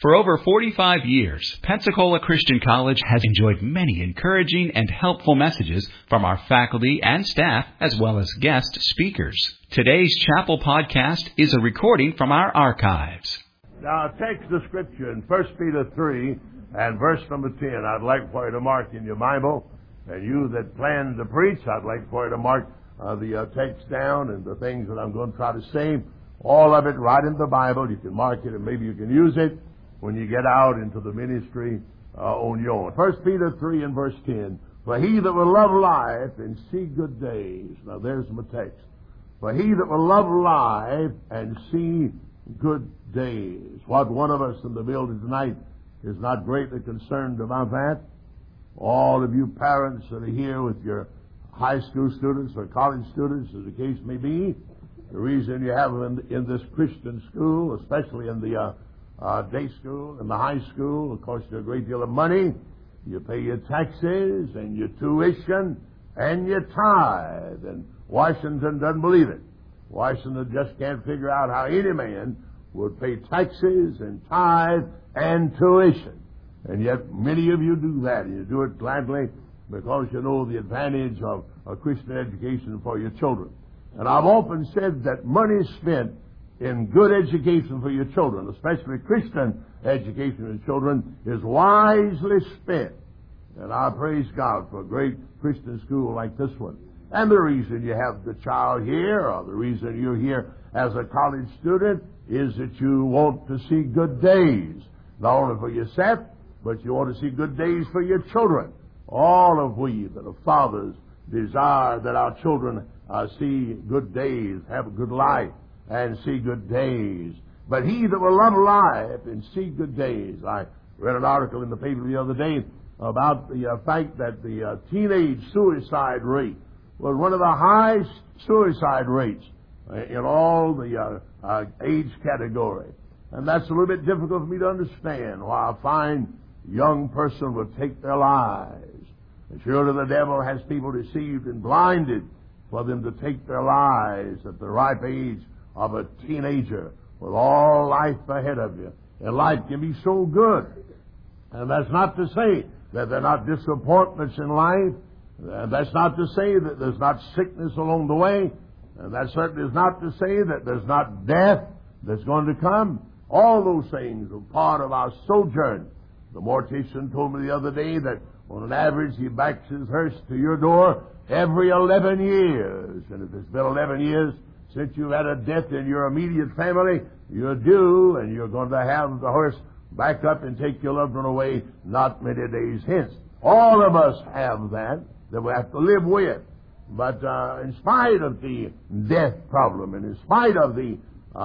For over 45 years, Pensacola Christian College has enjoyed many encouraging and helpful messages from our faculty and staff, as well as guest speakers. Today's Chapel Podcast is a recording from our archives. Now, text the scripture in 1 Peter 3 and verse number 10. I'd like for you to mark in your Bible. And you that plan to preach, I'd like for you to mark the text down and the things that I'm going to try to say. All of it right in the Bible. You can mark it and maybe you can use it when you get out into the ministry on your own. 1 Peter 3 and verse 10. For he that will love life and see good days. Now there's my text. For he that will love life and see good days. What one of us in the building tonight is not greatly concerned about that? All of you parents that are here with your high school students or college students, as the case may be, the reason you have them in this Christian school, especially in the day school and the high school, it costs you a great deal of money. You pay your taxes and your tuition and your tithe. And Washington doesn't believe it. Washington just can't figure out how any man would pay taxes and tithe and tuition. And yet many of you do that, and you do it gladly because you know the advantage of a Christian education for your children. And I've often said that money spent in good education for your children, especially Christian education for your children, is wisely spent. And I praise God for a great Christian school like this one. And the reason you have the child here, or the reason you're here as a college student, is that you want to see good days. Not only for yourself, but you want to see good days for your children. All of we that are fathers desire that our children see good days, have a good life, and see good days. But he that will love life and see good days. I read an article in the paper the other day about the fact that the teenage suicide rate was one of the highest suicide rates in all the age category. And that's a little bit difficult for me to understand why a fine young person would take their lives. And surely the devil has people deceived and blinded for them to take their lives at the ripe age of a teenager with all life ahead of you. And life can be so good. And that's not to say that there are not disappointments in life. That's not to say that there's not sickness along the way. And that certainly is not to say that there's not death that's going to come. All those things are part of our sojourn. The mortician told me the other day that on an average he backs his hearse to your door every 11 years. And if it's been 11 years since you've had a death in your immediate family, you're due and you're going to have the hearse back up and take your loved one away not many days hence. All of us have that we have to live with. But in spite of the death problem and in spite of the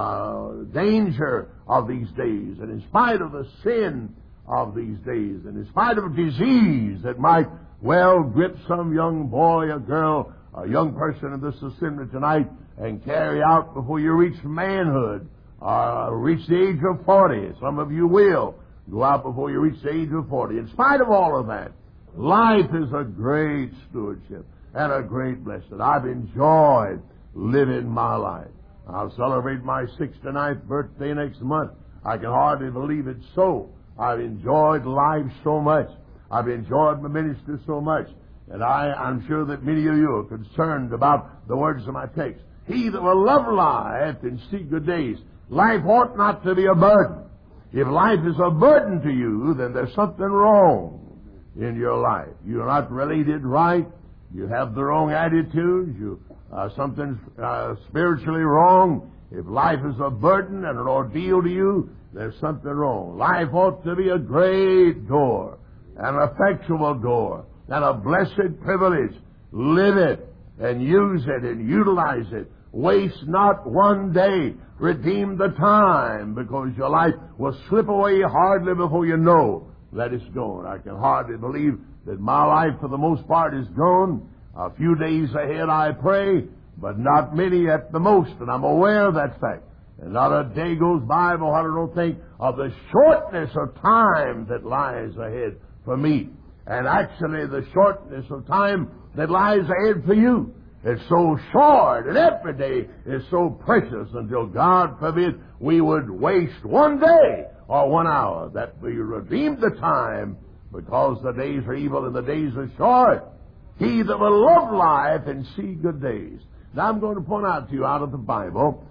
danger of these days and in spite of the sin of these days and in spite of disease that might well grip some young boy or girl, a young person in this assembly tonight and carry out before you reach manhood or reach the age of 40. Some of you will go out before you reach the age of 40. In spite of all of that, life is a great stewardship and a great blessing. I've enjoyed living my life. I'll celebrate my 69th birthday next month. I can hardly believe it so. I've enjoyed life so much. I've enjoyed my ministry so much. And I'm sure that many of you are concerned about the words of my text. He that will love life and see good days. Life ought not to be a burden. If life is a burden to you, then there's something wrong in your life. You're not related right. You have the wrong attitudes. Something's spiritually wrong. If life is a burden and an ordeal to you, there's something wrong. Life ought to be a great door, an effectual door, and a blessed privilege. Live it and use it and utilize it. Waste not one day. Redeem the time, because your life will slip away hardly before you know that it's gone. I can hardly believe that my life for the most part is gone. A few days ahead I pray, but not many at the most, and I'm aware of that fact. And not a day goes by before I don't think of the shortness of time that lies ahead for me. And actually the shortness of time that lies ahead for you. It's so short, and every day is so precious until, God forbid, we would waste one day or 1 hour, that we redeem the time, because the days are evil and the days are short. He that will love life and see good days. Now I'm going to point out to you out of the Bible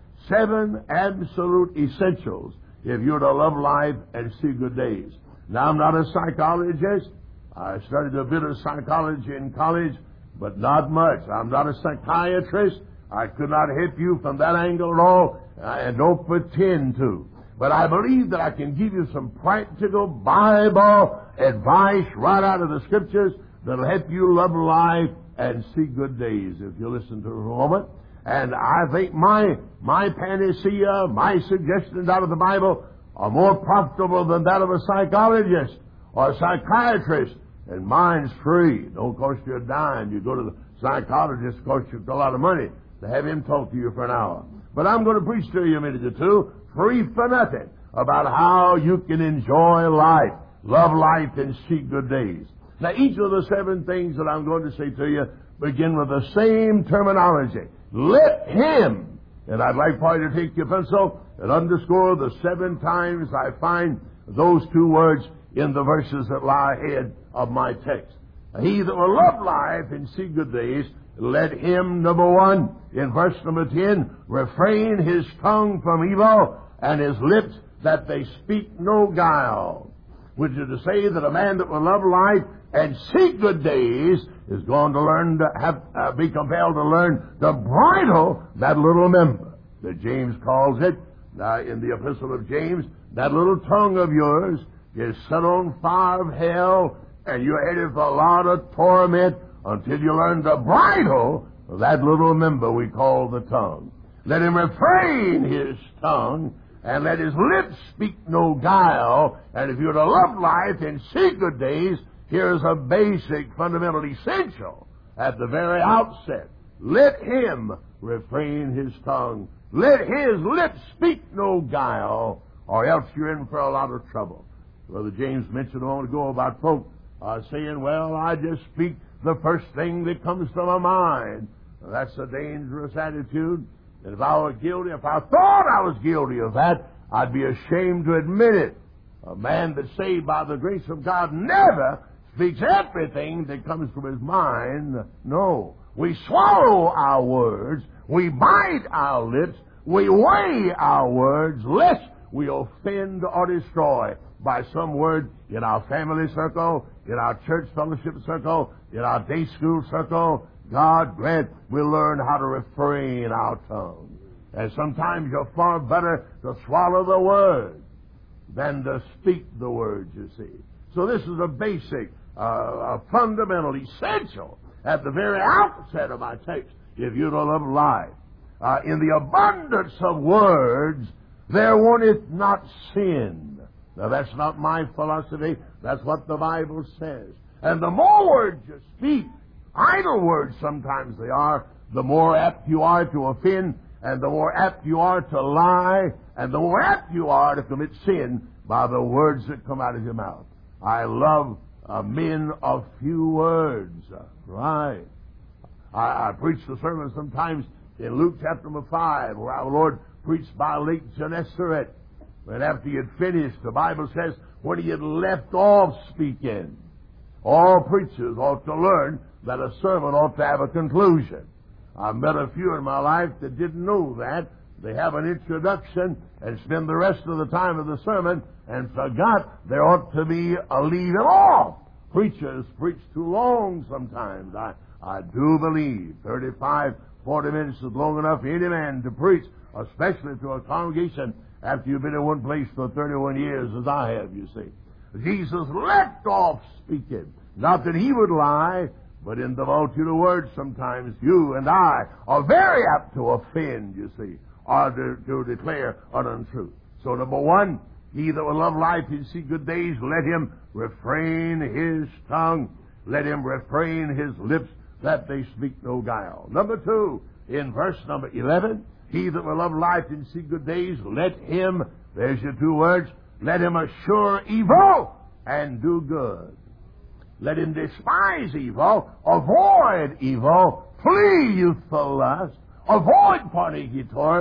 7 absolute essentials if you're to love life and see good days. Now I'm not a psychologist. I studied a bit of psychology in college, but not much. I'm not a psychiatrist. I could not help you from that angle at all, and don't pretend to. But I believe that I can give you some practical Bible advice right out of the Scriptures that'll help you love life and see good days, if you listen to it for a moment. And I think my panacea, my suggestions out of the Bible are more profitable than that of a psychologist or a psychiatrist. And mine's free. Don't cost you a dime. You go to the psychologist, it costs you a lot of money to have him talk to you for an hour. But I'm going to preach to you a minute or two, free for nothing, about how you can enjoy life, love life, and see good days. Now, each of the 7 things that I'm going to say to you begin with the same terminology. Let him, and I'd like for you to take your pencil and underscore the 7 times I find those 2 words in the verses that lie ahead of my text. He that will love life and see good days, let him, number 1, in verse number 10, refrain his tongue from evil and his lips that they speak no guile. Which is to say that a man that will love life and see good days is going to learn to be compelled to learn to bridle that little member that James calls it in the Epistle of James. That little tongue of yours is set on fire of hell, and you're headed for a lot of torment until you learn to bridle that little member we call the tongue. Let him refrain his tongue, and let his lips speak no guile. And if you're to love life and see good days, here's a basic, fundamental, essential at the very outset. Let him refrain his tongue. Let his lips speak no guile, or else you're in for a lot of trouble. Brother James mentioned a moment ago about folk saying, well, I just speak the first thing that comes to my mind. Well, that's a dangerous attitude. And if I were guilty, if I thought I was guilty of that, I'd be ashamed to admit it. A man that's saved by the grace of God never speaks everything that comes from his mind. No. We swallow our words. We bite our lips. We weigh our words, lest we offend or destroy by some word in our family circle, in our church fellowship circle, in our day school circle. God grant we'll learn how to refrain our tongue. And sometimes you're far better to swallow the word than to speak the words, you see. So this is a basic, a fundamental, essential at the very outset of my text, if you don't love life. In the abundance of words, there wanteth not sin. Now, that's not my philosophy. That's what the Bible says. And the more words you speak, idle words sometimes they are, the more apt you are to offend, and the more apt you are to lie, and the more apt you are to commit sin by the words that come out of your mouth. I love men of few words. Right. I preach the sermon sometimes in Luke chapter number 5, where our Lord preached by Lake Gennesaret. And after he had finished, the Bible says, when he had left off speaking, all preachers ought to learn that a sermon ought to have a conclusion. I've met a few in my life that didn't know that. They have an introduction and spend the rest of the time of the sermon and forgot there ought to be a leave it off. Preachers preach too long sometimes. I do believe 35, 40 minutes is long enough for any man to preach, especially to a congregation after you've been in one place for 31 years as I have, you see. Jesus left off speaking. Not that he would lie, but in the multitude of words sometimes you and I are very apt to offend, you see, or to declare an untruth. So number 1, he that will love life and see good days, let him refrain his tongue. Let him refrain his lips that they speak no guile. Number 2, in verse number 11, he that will love life and see good days, let him, there's your 2 words, let him eschew evil and do good. Let him despise evil, avoid evil, flee youthful lust, avoid fornicators,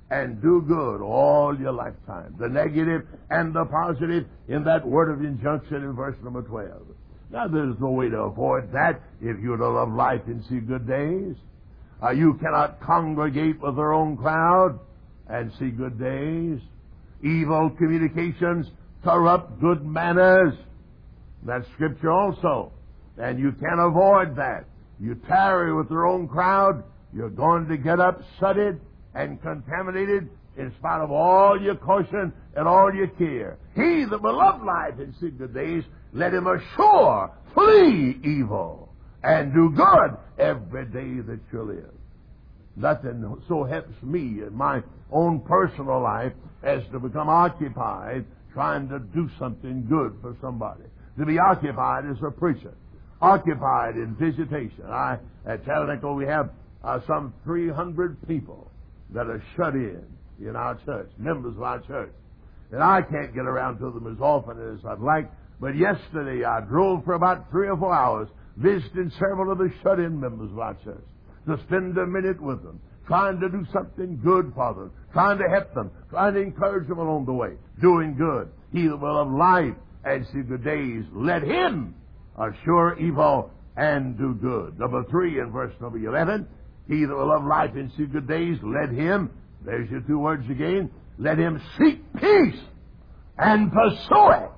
and do good all your lifetime. The negative and the positive in that word of injunction in verse number 12. Now, there's no way to avoid that if you're to love life and see good days. You cannot congregate with their own crowd and see good days. Evil communications corrupt good manners. That's Scripture also. And you can't avoid that. You tarry with their own crowd, you're going to get upsetted and contaminated in spite of all your caution and all your care. He that will love life and see good days, let him assure flee evil and do good every day that you live. Nothing so helps me in my own personal life as to become occupied trying to do something good for somebody. To be occupied as a preacher. Occupied in visitation. At Tabernacle we have some 300 people that are shut in our church, members of our church. And I can't get around to them as often as I'd like, but yesterday I drove for about 3 or 4 hours visiting several of the shut-in members of our church to spend a minute with them, trying to do something good for them, trying to help them, trying to encourage them along the way, doing good. He that will have life and see good days, let him assure evil and do good. Number 3 in verse number 11, he that will have life and see good days, let him, there's your 2 words again, let him seek peace and pursue it.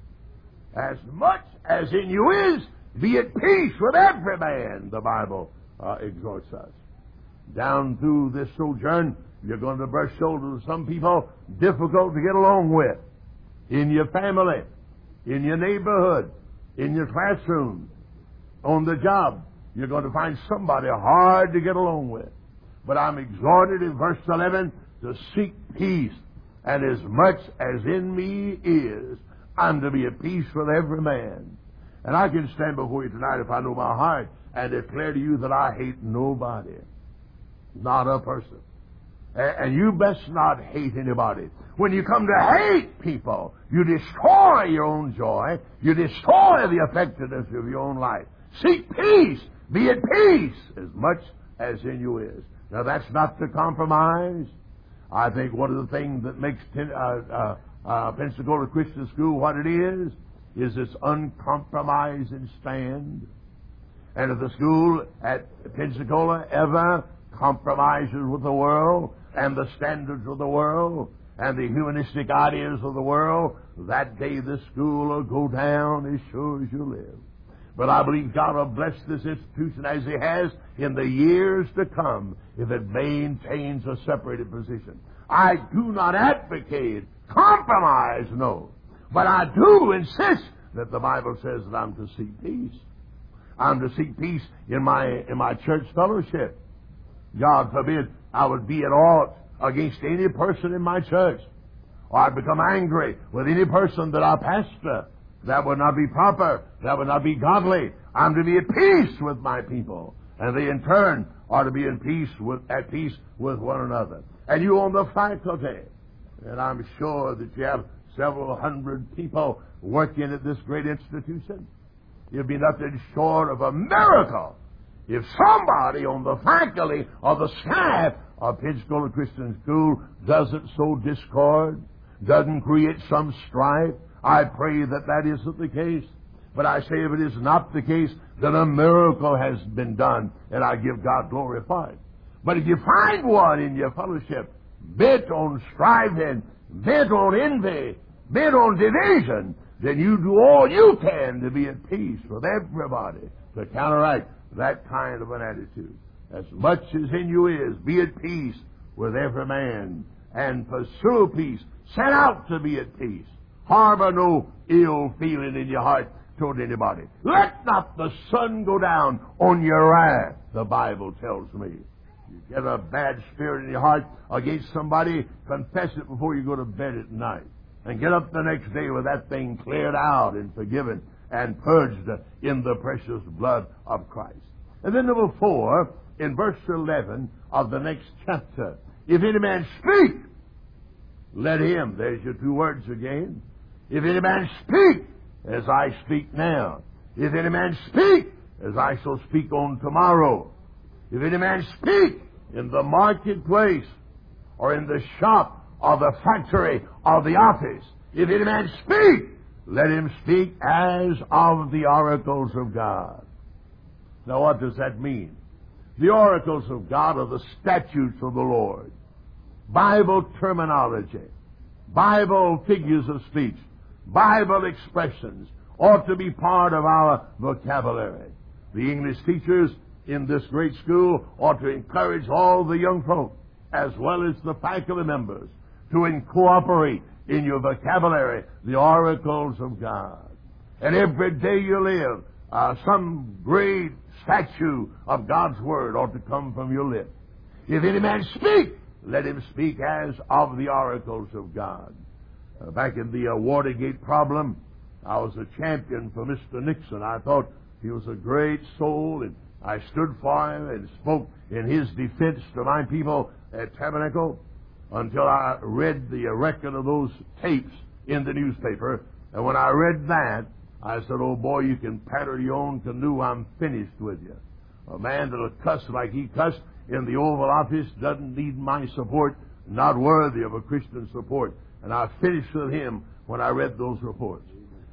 As much as in you is, be at peace with every man, the Bible exhorts us. Down through this sojourn, you're going to brush shoulders with some people difficult to get along with. In your family, in your neighborhood, in your classroom, on the job, you're going to find somebody hard to get along with. But I'm exhorted in verse 11 to seek peace. And as much as in me is, I'm to be at peace with every man. And I can stand before you tonight if I know my heart and declare to you that I hate nobody. Not a person. And you best not hate anybody. When you come to hate people, you destroy your own joy. You destroy the effectiveness of your own life. Seek peace. Be at peace as much as in you is. Now, that's not to compromise. I think one of the things that makes Pensacola Christian School what it is its uncompromising stand. And if the school at Pensacola ever compromises with the world and the standards of the world and the humanistic ideas of the world, that day the school will go down as sure as you live. But I believe God will bless this institution as He has in the years to come if it maintains a separated position. I do not advocate compromise, no. But I do insist that the Bible says that I'm to seek peace. I'm to seek peace in my church fellowship. God forbid I would be at aught against any person in my church, or I'd become angry with any person that I pastor. That would not be proper. That would not be godly. I'm to be at peace with my people, and they in turn are to be at peace with one another. And you on the faculty, and I'm sure that you have several hundred people working at this great institution. It'd be nothing short of a miracle if somebody on the faculty or the staff of Pensacola Christian School doesn't sow discord, doesn't create some strife. I pray that that isn't the case. But I say if it is not the case, then a miracle has been done, and I give God glory for it. But if you find one in your fellowship bent on striving, bent on envy, bent on division, then you do all you can to be at peace with everybody to counteract that kind of an attitude. As much as in you is, be at peace with every man and pursue peace. Set out to be at peace. Harbor no ill feeling in your heart toward anybody. Let not the sun go down on your wrath, the Bible tells me. You get a bad spirit in your heart against somebody, confess it before you go to bed at night. And get up the next day with that thing cleared out and forgiven and purged in the precious blood of Christ. And then number 4, in verse 11 of the next chapter, if any man speak, let him, there's your 2 words again, if any man speak as I speak now, if any man speak as I shall speak on tomorrow, if any man speak in the marketplace, or in the shop or the factory or the office. If any man speak, let him speak as of the oracles of God. Now what does that mean? The oracles of God are the statutes of the Lord. Bible terminology, Bible figures of speech, Bible expressions ought to be part of our vocabulary. The English teachers in this great school ought to encourage all the young folk, as well as the faculty members, to cooperate in your vocabulary, the oracles of God. And every day you live, some great statue of God's Word ought to come from your lips. If any man speak, let him speak as of the oracles of God. Back in the Watergate problem, I was a champion for Mr. Nixon. I thought he was a great soul, and I stood for him and spoke in his defense to my people at Tabernacle until I read the record of those tapes in the newspaper. And when I read that, I said, oh boy, you can paddle your own canoe. I'm finished with you. A man that'll cuss like he cussed in the Oval Office doesn't need my support, not worthy of a Christian support. And I finished with him when I read those reports.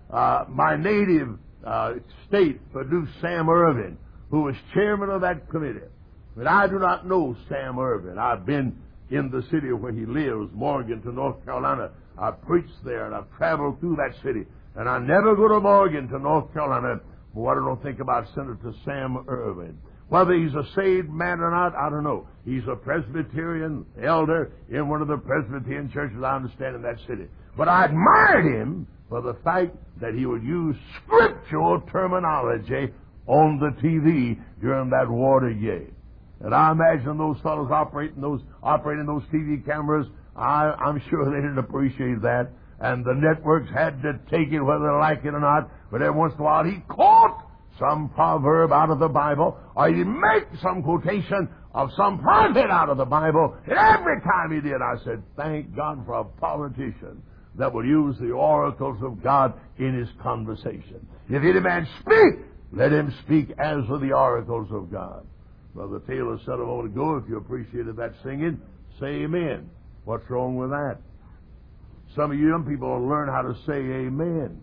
My native state produced Sam Ervin, who was chairman of that committee. But I do not know Sam Ervin. I've been in the city where he lives, Morganton, North Carolina. I've preached there, and I've traveled through that city. And I never go to Morganton, North Carolina, for what I don't think about Senator Sam Ervin. Whether he's a saved man or not, I don't know. He's a Presbyterian elder in one of the Presbyterian churches, I understand, in that city. But I admired him for the fact that he would use scriptural terminology on the TV during that Watergate. And I imagine those fellows operating those TV cameras, I'm sure they didn't appreciate that. And the networks had to take it whether they like it or not. But every once in a while he caught some proverb out of the Bible, or he'd make some quotation of some prophet out of the Bible. And every time he did, I said, thank God for a politician that will use the oracles of God in his conversation. If any man speak, let him speak as of the oracles of God. Brother Taylor said a moment ago, if you appreciated that singing, say amen. What's wrong with that? Some of you young people will learn how to say amen.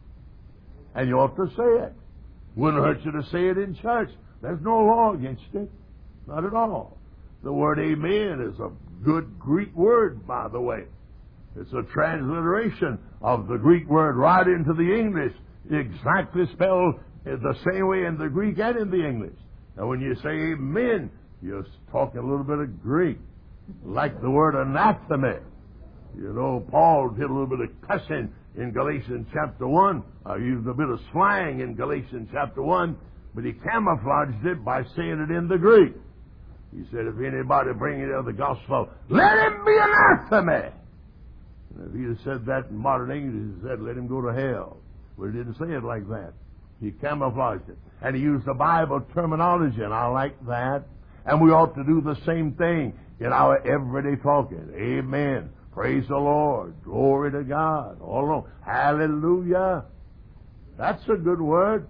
And you ought to say it. Wouldn't hurt you to say it in church. There's no law against it. Not at all. The word amen is a good Greek word, by the way. It's a transliteration of the Greek word right into the English, exactly spelled the same way in the Greek and in the English. And when you say amen, you're talking a little bit of Greek, like the word anathema. You know, Paul did a little bit of cussing in Galatians chapter 1. Used a bit of slang in Galatians chapter 1, but he camouflaged it by saying it in the Greek. He said, if anybody bring you the gospel, let him be anathema. And if he had said that in modern English, he said, let him go to hell. But he didn't say it like that. He camouflaged it. And he used the Bible terminology, and I like that. And we ought to do the same thing in our everyday talking. Amen. Praise the Lord. Glory to God. All along. Hallelujah. That's a good word.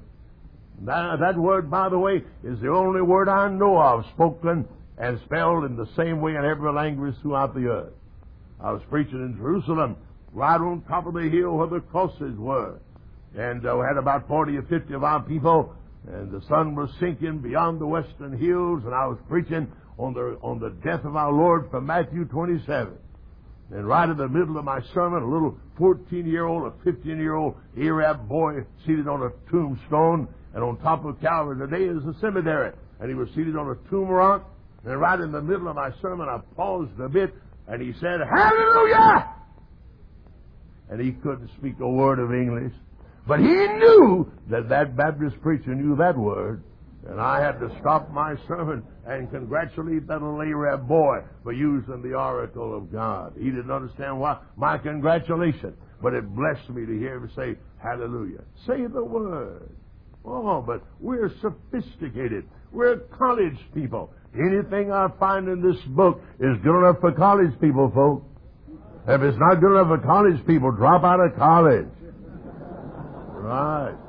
That word, by the way, is the only word I know of spoken and spelled in the same way in every language throughout the earth. I was preaching in Jerusalem, right on top of the hill where the crosses were. And we had about 40 or 50 of our people, and the sun was sinking beyond the western hills, and I was preaching on the death of our Lord from Matthew 27. And right in the middle of my sermon, a little 14-year-old or 15-year-old Arab boy seated on a tombstone, and on top of Calvary today is a cemetery. And he was seated on a tomb rock, and right in the middle of my sermon, I paused a bit, and he said, Hallelujah! And he couldn't speak a word of English, but he knew that Baptist preacher knew that word. And I had to stop my sermon and congratulate that little Arab boy for using the oracle of God. He didn't understand why my congratulations, but it blessed me to hear him say, Hallelujah. Say the word. Oh, but we're sophisticated. We're college people. Anything I find in this book is good enough for college people, folks. If it's not good enough for college people, drop out of college. Right.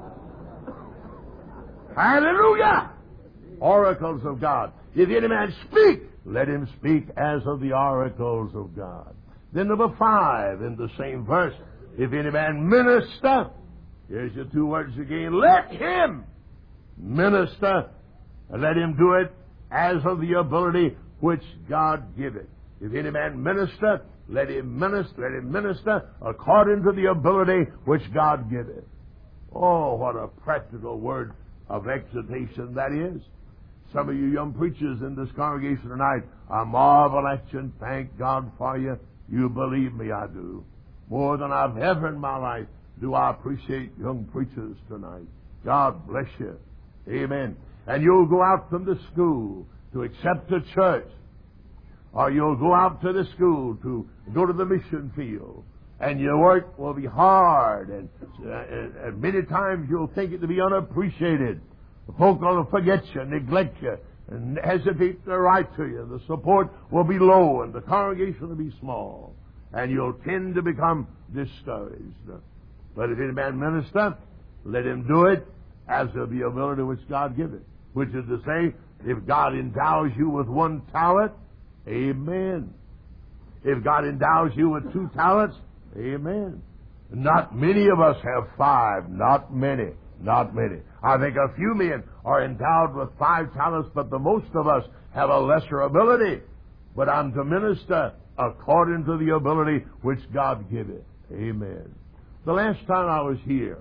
Hallelujah! Oracles of God. If any man speak, let him speak as of the oracles of God. Then number 5 in the same verse, if any man minister, here's your 2 words again, let him minister, and let him do it as of the ability which God giveth. If any man minister, let him minister according to the ability which God giveth. Oh, what a practical word of exhortation that is. Some of you young preachers in this congregation tonight, I marvel at you and thank God for you. You believe me, I do. More than I've ever in my life do I appreciate young preachers tonight. God bless you. Amen. And you'll go out from the school to accept the church, or you'll go out to the school to go to the mission field, and your work will be hard, and many times you'll think it to be unappreciated. The folk will forget you, neglect you, and hesitate to write to you. The support will be low, and the congregation will be small, and you'll tend to become discouraged. But if any man minister, let him do it as of the ability which God giveth. Which is to say, if God endows you with 1 talent, amen. If God endows you with 2 talents, amen. Not many of us have 5. Not many. Not many. I think a few men are endowed with 5 talents, but the most of us have a lesser ability. But I'm to minister according to the ability which God giveth. Amen. The last time I was here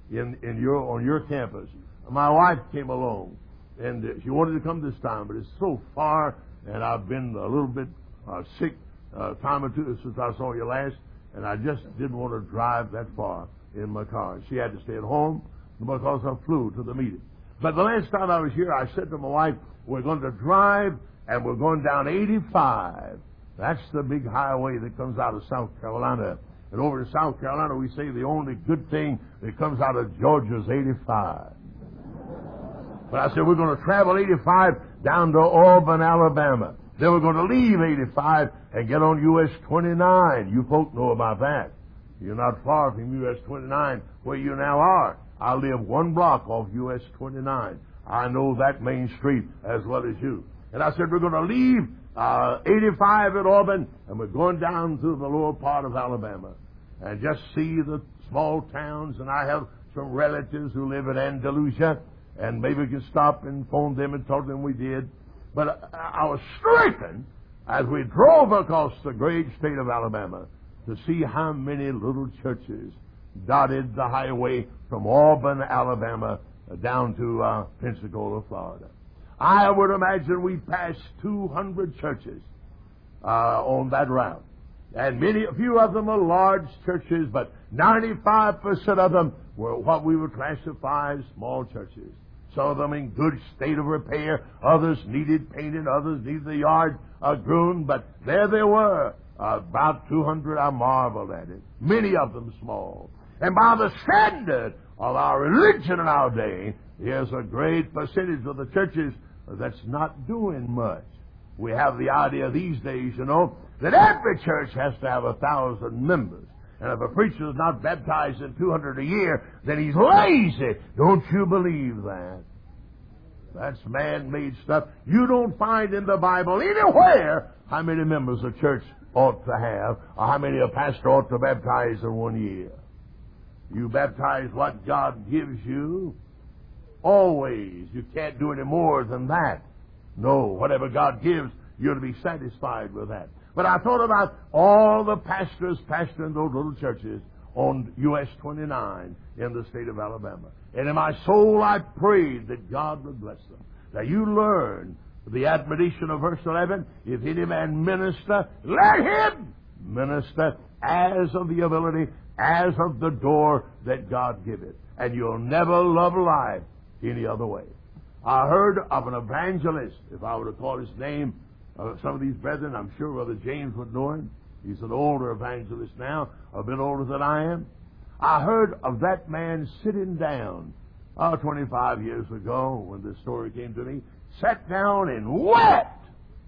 on your campus, my wife came along, and she wanted to come this time, but it's so far, and I've been a little bit sick a time or 2 since I saw you last, and I just didn't want to drive that far in my car. She had to stay at home because I flew to the meeting. But the last time I was here, I said to my wife, we're going to drive, and we're going down 85. That's the big highway that comes out of South Carolina. And over to South Carolina, we say the only good thing that comes out of Georgia is 85. But I said, we're going to travel 85 down to Auburn, Alabama. Then we're going to leave 85 and get on US 29. You folk know about that. You're not far from US 29 where you now are. I live 1 block off US 29. I know that main street as well as you. And I said, we're going to leave 85 at Auburn, and we're going down through the lower part of Alabama and just see the small towns. And I have some relatives who live in Andalusia, and maybe we can stop and phone them and tell them we did. But I was stricken as we drove across the great state of Alabama to see how many little churches dotted the highway from Auburn, Alabama, down to Pensacola, Florida. I would imagine we passed 200 churches on that route. And a few of them are large churches, but 95% of them were what we would classify as small churches. Some of them in good state of repair, others needed painting, others needed the yard groomed, but there they were, about 200. I marveled at it. Many of them small. And by the standard of our religion in our day, there's a great percentage of the churches that's not doing much. We have the idea these days, that every church has to have 1,000 members. And if a preacher is not baptized in 200 a year, then he's lazy. Don't you believe that? That's man-made stuff. You don't find in the Bible anywhere how many members a church ought to have, or how many a pastor ought to baptize in 1 year. You baptize what God gives you. Always. You can't do any more than that. No, whatever God gives, you're to be satisfied with that. But I thought about all the pastors pastoring those little churches on US 29 in the state of Alabama. And in my soul I prayed that God would bless them. Now you learn the admonition of verse 11, if any man minister, let him minister as of the ability, as of the door that God giveth. And you'll never love life any other way. I heard of an evangelist, if I were to call his name, some of these brethren, I'm sure Brother James would know him. He's an older evangelist now, a bit older than I am. I heard of that man sitting down 25 years ago when this story came to me, sat down and wept.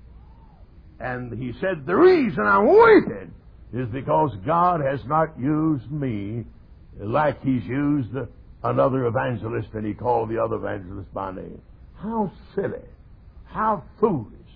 And he said, the reason I'm weeping is because God has not used me like he's used another evangelist, and he called the other evangelist by name. How silly, how foolish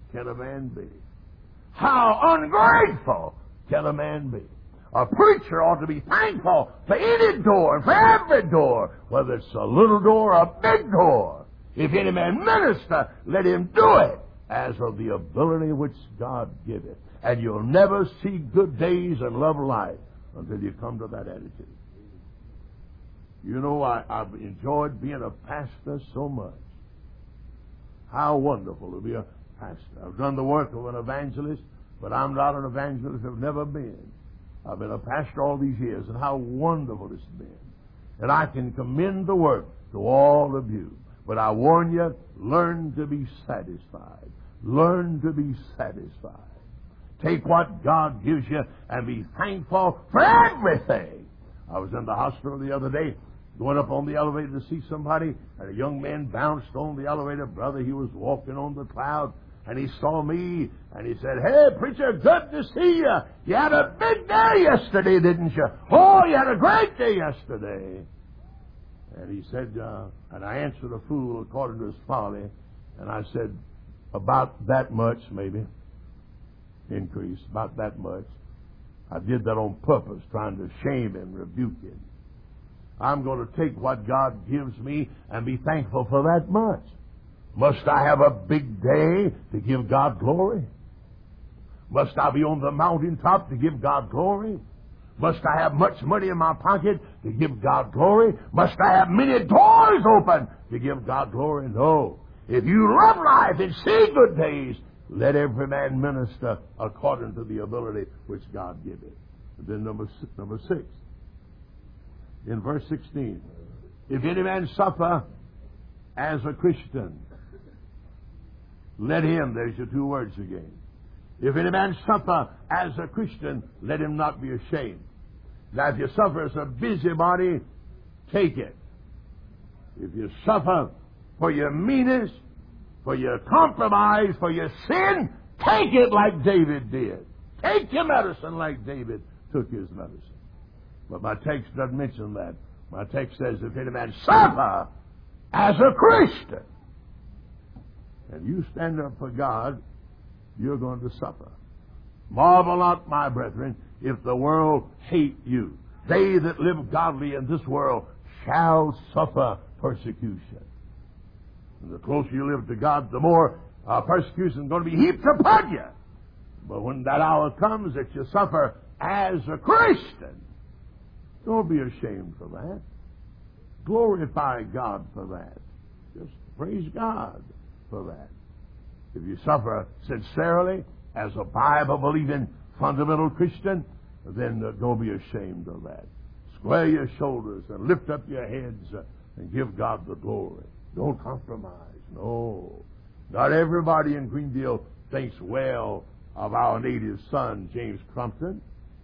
can a man be? How ungrateful can a man be? A preacher ought to be thankful for any door and for every door, whether it's a little door or a big door. If any man minister, let him do it as of the ability which God giveth. And you'll never see good days and love life until you come to that attitude. You know, I've enjoyed being a pastor so much. How wonderful to be a pastor. I've done the work of an evangelist, but I'm not an evangelist. I've never been. I've been a pastor all these years, and how wonderful it's been. And I can commend the work to all of you. But I warn you, learn to be satisfied. Learn to be satisfied. Take what God gives you and be thankful for everything. I was in the hospital the other day, going up on the elevator to see somebody, and a young man bounced on the elevator. Brother, he was walking on the cloud, and he saw me, and he said, "Hey, preacher, good to see you. You had a big day yesterday, didn't you? Oh, you had a great day yesterday." And he said, and I answered a fool according to his folly, and I said, "About that much, maybe." Increase, about that much. I did that on purpose, trying to shame him, rebuke him. I'm going to take what God gives me and be thankful for that much. Must I have a big day to give God glory? Must I be on the mountaintop to give God glory? Must I have much money in my pocket to give God glory? Must I have many doors open to give God glory? No. If you love life and see good days, let every man minister according to the ability which God giveth. And then number 6, in verse 16, if any man suffer as a Christian, let him, there's your 2 words again. If any man suffer as a Christian, let him not be ashamed. Now, if you suffer as a busybody, take it. If you suffer for your meanness, for your compromise, for your sin, take it like David did. Take your medicine like David took his medicine. But my text doesn't mention that. My text says, if any man suffer as a Christian, and you stand up for God, you're going to suffer. Marvel not, my brethren, if the world hate you. They that live godly in this world shall suffer persecution. And the closer you live to God, the more persecution is going to be heaped upon you. But when that hour comes that you suffer as a Christian, don't be ashamed for that. Glorify God for that. Just praise God for that. If you suffer sincerely as a Bible-believing fundamental Christian, then don't be ashamed of that. Square your shoulders and lift up your heads and give God the glory. Don't compromise. No. Not everybody in Greenville thinks well of our native son, James Crumpton.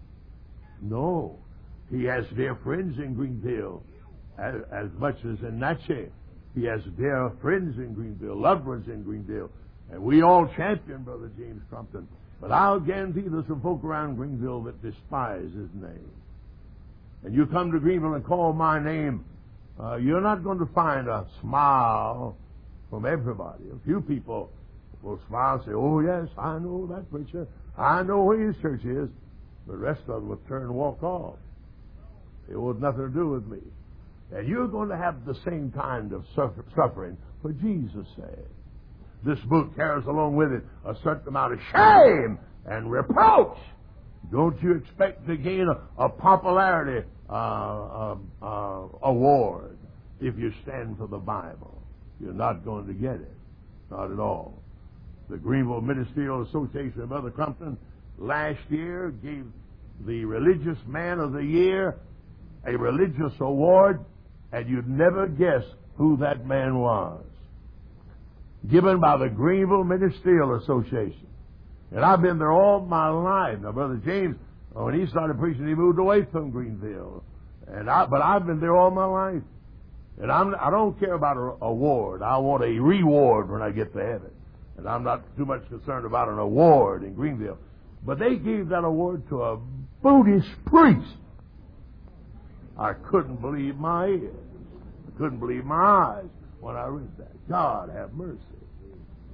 No. He has dear friends in Greenville as much as in Natchez. He has dear friends in Greenville, loved ones in Greenville. And we all champion Brother James Crumpton. But I'll guarantee there's some folk around Greenville that despise his name. And you come to Greenville and call my name, you're not going to find a smile from everybody. A few people will smile and say, "Oh, yes, I know that preacher. I know where his church is." The rest of them will turn and walk off. It was nothing to do with me. And you're going to have the same kind of suffering for Jesus' sake. This book carries along with it a certain amount of shame and reproach. Don't you expect to gain a popularity award if you stand for the Bible. You're not going to get it. Not at all. The Greenville Ministerial Association of Brother Crumpton last year gave the Religious Man of the Year a religious award, and you'd never guess who that man was. Given by the Greenville Ministerial Association. And I've been there all my life. Now, Brother James, when he started preaching, he moved away from Greenville. But I've been there all my life. And I don't care about an award. I want a reward when I get to heaven. And I'm not too much concerned about an award in Greenville. But they gave that award to a Buddhist priest. I couldn't believe my ears. I couldn't believe my eyes when I read that. God have mercy.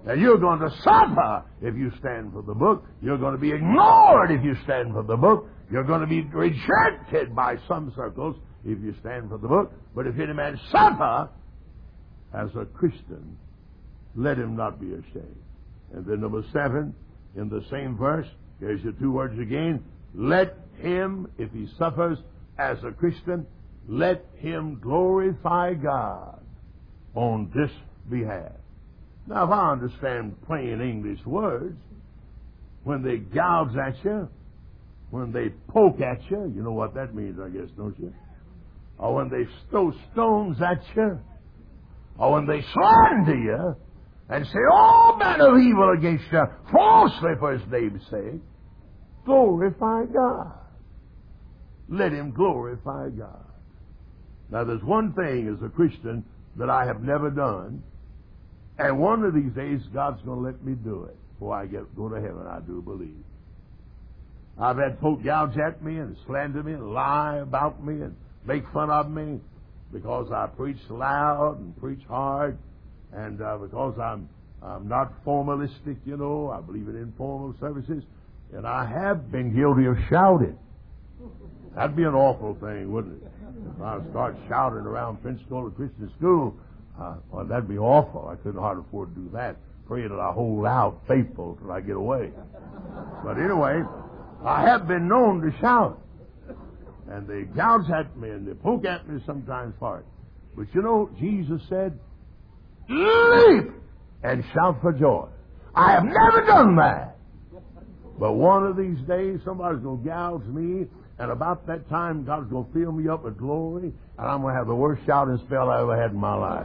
And you're going to suffer if you stand for the book. You're going to be ignored if you stand for the book. You're going to be rejected by some circles if you stand for the book. But if any man suffer as a Christian, let him not be ashamed. And then number 7, in the same verse, here's your 2 words again. Let him, if he suffers as a Christian, let him glorify God on this behalf. Now, if I understand plain English words, when they gouge at you, when they poke at you, you know what that means, I guess, don't you? Or when they throw stones at you, or when they slander you, and say all manner of evil against you, falsely for his name's sake, glorify God. Let him glorify God. Now, there's one thing as a Christian that I have never done, and one of these days, God's going to let me do it before I go to heaven, I do believe. I've had folk gouge at me and slander me and lie about me and make fun of me because I preach loud and preach hard, and because I'm not formalistic, you know. I believe in informal services, and I have been guilty of shouting. That'd be an awful thing, wouldn't it? If I start shouting around Pensacola Christian School, well, that'd be awful. I couldn't hardly afford to do that. Pray that I hold out faithful till I get away. But anyway, I have been known to shout. And they gouge at me and they poke at me sometimes for it. But you know, Jesus said, leap and shout for joy. I have never done that. But one of these days, somebody's going to gouge me, and about that time, God's going to fill me up with glory, and I'm going to have the worst shouting spell I ever had in my life.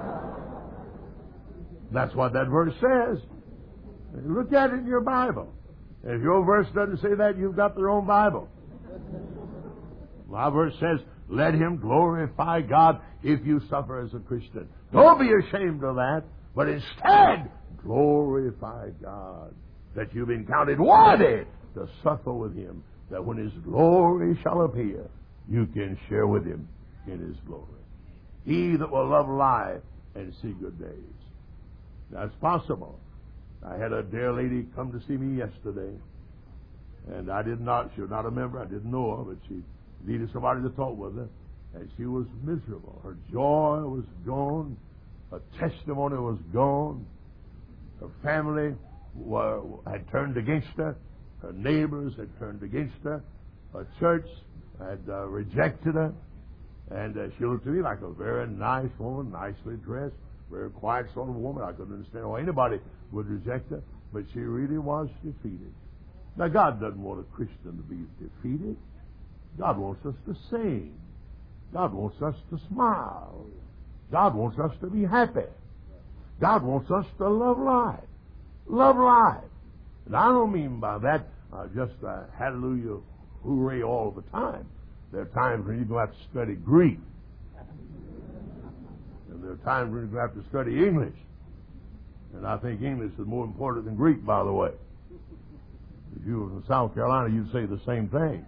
That's what that verse says. Look at it in your Bible. If your verse doesn't say that, you've got the wrong Bible. My verse says, let him glorify God if you suffer as a Christian. Don't be ashamed of that, but instead, glorify God that you've been counted worthy to suffer with him, that when his glory shall appear, you can share with him in his glory. He that will love life and see good days. That's possible. I had a dear lady come to see me yesterday, and she was not a member, I didn't know her, but she needed somebody to talk with her, and she was miserable. Her joy was gone. Her testimony was gone. Her family had turned against her. Her neighbors had turned against her. Her church had rejected her. And she looked to me like a very nice woman, nicely dressed, very quiet sort of woman. I couldn't understand why anybody would reject her, but she really was defeated. Now, God doesn't want a Christian to be defeated. God wants us to sing. God wants us to smile. God wants us to be happy. God wants us to love life. Love life. And I don't mean by that just hallelujah, hooray all the time. There are times when you're going to have to study Greek. And there are times when you're going to have to study English. And I think English is more important than Greek, by the way. If you were in South Carolina, you'd say the same thing.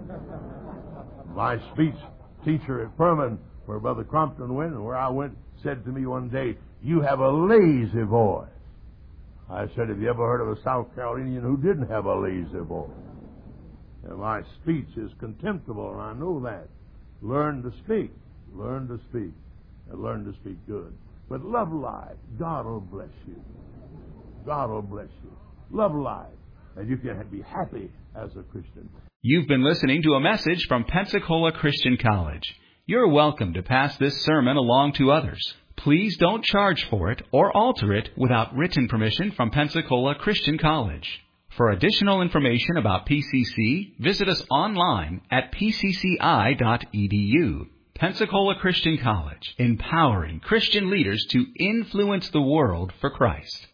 My speech teacher at Furman, where Brother Crompton went and where I went, said to me one day, "You have a lazy voice." I said, "Have you ever heard of a South Carolinian who didn't have a lazy voice?" And my speech is contemptible, and I know that. Learn to speak. Learn to speak. And learn to speak good. But love life. God will bless you. God will bless you. Love life. And you can be happy as a Christian. You've been listening to a message from Pensacola Christian College. You're welcome to pass this sermon along to others. Please don't charge for it or alter it without written permission from Pensacola Christian College. For additional information about PCC, visit us online at pcci.edu. Pensacola Christian College, empowering Christian leaders to influence the world for Christ.